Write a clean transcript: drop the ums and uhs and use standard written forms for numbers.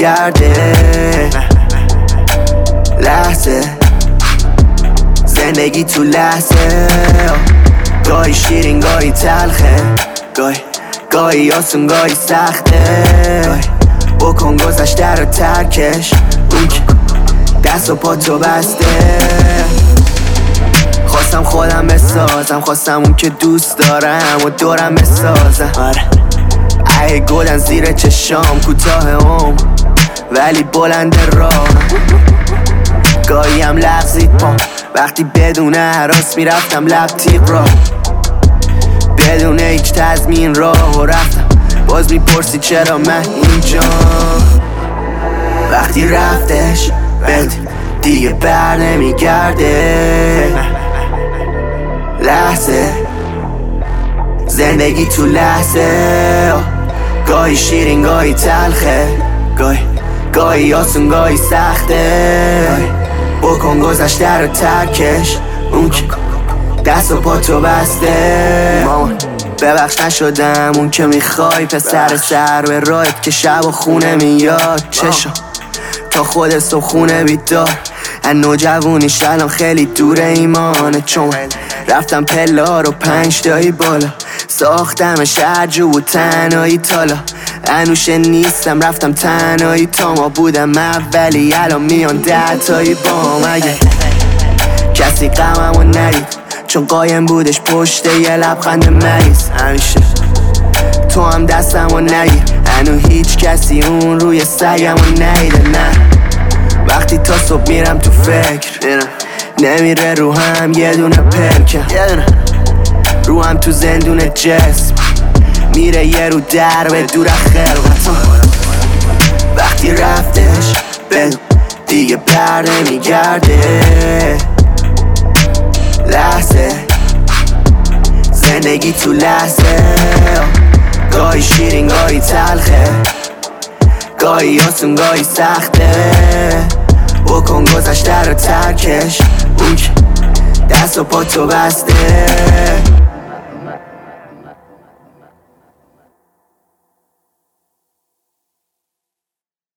نمیگرده. لحظه زندگی تو لحظه، گاهی شیرین گاهی تلخه، گاهی آسون گاهی سخته. بکن گذشته رو ترکش، اون که دست و پا تو بسته. خواستم خودم بسازم، خواستم اون که دوست دارم و دورم بسازم. آره ای گلن زیر چشام، کوتاه ولی بلند راه. گاهی هم لغزید پام وقتی بدون حراس میرفتم لب تیغ را، بدون هیچ تضمین راه و رفتم. باز میپرسی چرا من اینجا؟ وقتی رفتش دیگه بر نمیگرده. لحظه زندگی تو لحظه، گاهی شیرین گاهی تلخه، گاهی آسون گاهی سخته. بکن گذشته رو ترکش، اون که دست و پا تو بسته. مامان ببخش نشدم اون که میخوای، پسر سر به راهت که شب و خونه میاد. چشم تا خود صبح خونه بیدار، از نوجوانیش الان خیلی دور ایمانه. چون رفتم پلا رو 5 تایی بالا، ساختم شهر جو و تنهایی تالا. انوشه نیستم رفتم تنهایی تا ما بودم اولی، الان میان 10 تایی بام. اگه کسی غممو ندید چون قایم بودش پشت یه لبخند مریض، همیشه تو هم دستمو نگیر. هنو هیچ کسی اون روی سگمو نیده. نه وقتی تا صبح میرم تو فکر، نمیره روحم یه دونه پلکم، روحم تو زندون جسم میره یه رو در به دور خلقت. وقتی رفتش بدون دیگه بر نمیگرده. لحظه زندگی تو لحظه، گاهی شیرین گاهی تلخه، گاهی آسون گاهی سخته. بکن گذشته رو ترکش، اون که دست و پا تو بسته.